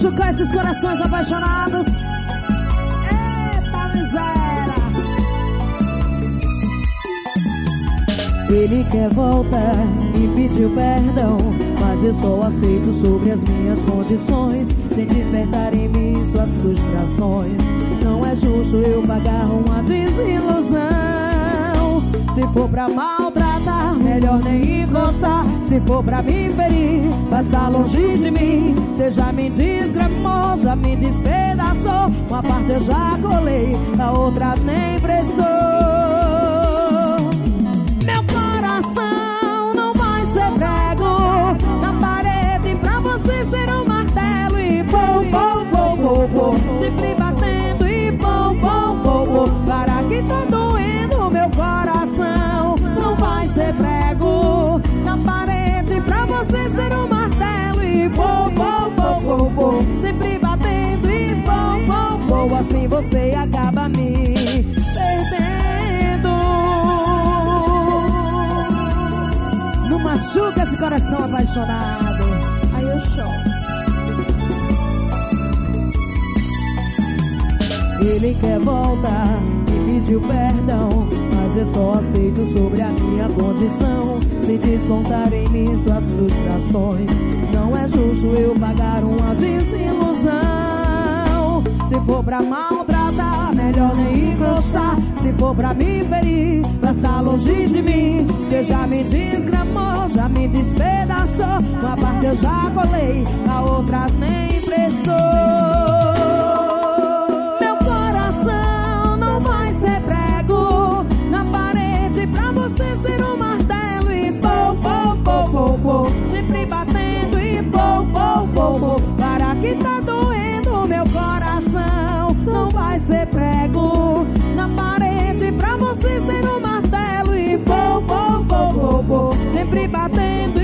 machucar esses corações apaixonados. Eita miséria. Ele quer voltar e pediu perdão, mas eu só aceito sobre as minhas condições, sem despertar em mim suas frustrações. Não é justo eu pagar uma desilusão. Se for pra maltratar, melhor nem encostar. Se for pra me ferir, passa longe de mim. Cê já me desgramou, já me despedaçou. Uma parte eu já colei, a outra nem prestou. Meu coração não vai ser prego na parede pra você ser um martelo e pom, pom, pom, pom, pom. Sempre batendo e pom, pom, pom, pom. Para que tá doendo meu coração. Não vai ser prego na parede pra você ser um martelo e pom, pom, pom, pom, pom. Sempre batendo e pom, pom, pom. Assim você acaba me perdendo. Não machuca esse coração apaixonado. Aí eu choro. Ele quer voltar e pediu perdão, mas eu só aceito sobre a minha condição, sem descontar em mim suas frustrações. Não é justo eu pagar uma desilusão. Se for pra maltratar, melhor nem encostar. Se for pra me ferir, passa longe de mim. Cê já me desgramou, já me despedaçou. Uma parte eu já colei, a outra nem prestou. Meu coração não vai ser prego na parede pra você ser um martelo e pom, pom, pom, pom, pom. Sempre batendo e pom, pom, pom, pom. Para que tá doendo meu coração. Não vai ser prego na parede pra você ser um martelo e pom, pom, pom, pom, pom. Sempre batendo